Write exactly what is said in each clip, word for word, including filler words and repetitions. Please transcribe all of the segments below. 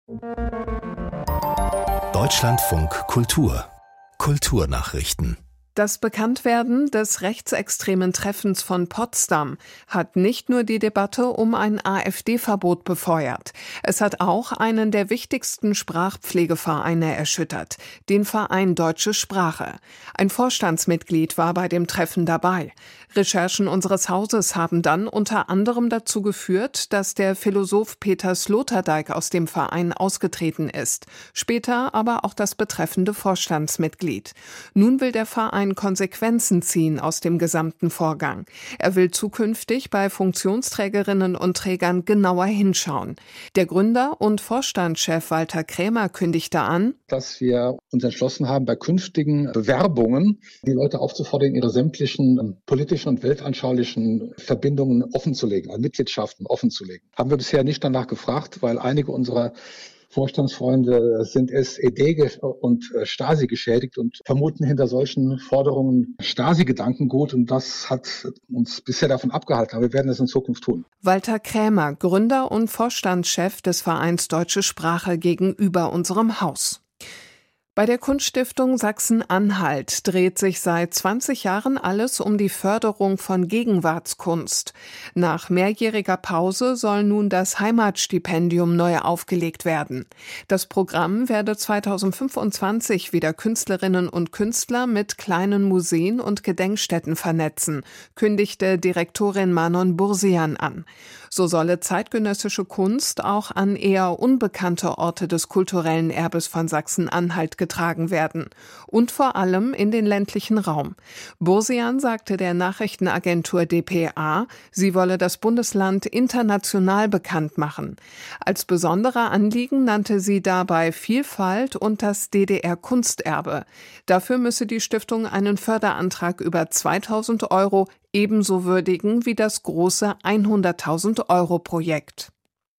Deutschlandfunk Kultur Kulturnachrichten. Das Bekanntwerden des rechtsextremen Treffens von Potsdam hat nicht nur die Debatte um ein AfD-Verbot befeuert. Es hat auch einen der wichtigsten Sprachpflegevereine erschüttert, den Verein Deutsche Sprache. Ein Vorstandsmitglied war bei dem Treffen dabei. Recherchen unseres Hauses haben dann unter anderem dazu geführt, dass der Philosoph Peter Sloterdijk aus dem Verein ausgetreten ist, später aber auch das betreffende Vorstandsmitglied. Nun will der Verein Konsequenzen ziehen aus dem gesamten Vorgang. Er will zukünftig bei Funktionsträgerinnen und Trägern genauer hinschauen. Der Gründer und Vorstandschef Walter Krämer kündigte an, dass wir uns entschlossen haben, bei künftigen Bewerbungen die Leute aufzufordern, ihre sämtlichen politischen und weltanschaulichen Verbindungen offenzulegen, also Mitgliedschaften offenzulegen. Haben wir bisher nicht danach gefragt, weil einige unserer Vorstandsfreunde sind S E D und Stasi geschädigt und vermuten hinter solchen Forderungen Stasi-Gedankengut, und das hat uns bisher davon abgehalten, aber wir werden es in Zukunft tun. Walter Krämer, Gründer und Vorstandschef des Vereins Deutsche Sprache gegenüber unserem Haus. Bei der Kunststiftung Sachsen-Anhalt dreht sich seit zwanzig Jahren alles um die Förderung von Gegenwartskunst. Nach mehrjähriger Pause soll nun das Heimatstipendium neu aufgelegt werden. Das Programm werde zweitausendfünfundzwanzig wieder Künstlerinnen und Künstler mit kleinen Museen und Gedenkstätten vernetzen, kündigte Direktorin Manon Bursian an. So solle zeitgenössische Kunst auch an eher unbekannte Orte des kulturellen Erbes von Sachsen-Anhalt getragen werden und vor allem in den ländlichen Raum. Bursian sagte der Nachrichtenagentur d p a, sie wolle das Bundesland international bekannt machen. Als besondere Anliegen nannte sie dabei Vielfalt und das D D R-Kunsterbe. Dafür müsse die Stiftung einen Förderantrag über zweitausend Euro ebenso würdigen wie das große hunderttausend Euro Projekt.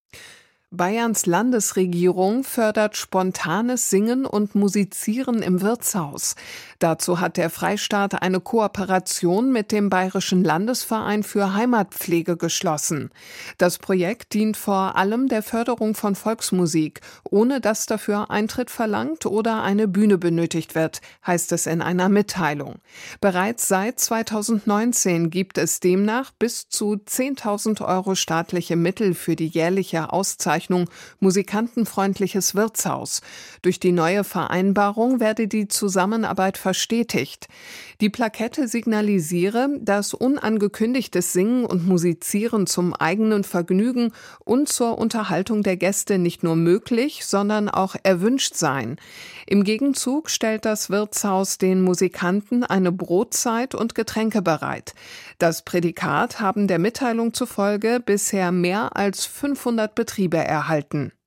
Bayerns Landesregierung fördert spontanes Singen und Musizieren im Wirtshaus. Dazu hat der Freistaat eine Kooperation mit dem Bayerischen Landesverein für Heimatpflege geschlossen. Das Projekt dient vor allem der Förderung von Volksmusik, ohne dass dafür Eintritt verlangt oder eine Bühne benötigt wird, heißt es in einer Mitteilung. Bereits seit zweitausendneunzehn gibt es demnach bis zu zehntausend Euro staatliche Mittel für die jährliche Auszeichnung Musikantenfreundliches Wirtshaus. Durch die neue Vereinbarung werde die Zusammenarbeit verstetigt. Die Plakette signalisiere, dass unangekündigtes Singen und Musizieren zum eigenen Vergnügen und zur Unterhaltung der Gäste nicht nur möglich, sondern auch erwünscht seien. Im Gegenzug stellt das Wirtshaus den Musikanten eine Brotzeit und Getränke bereit. Das Prädikat haben der Mitteilung zufolge bisher mehr als fünfhundert Betriebe erhalten.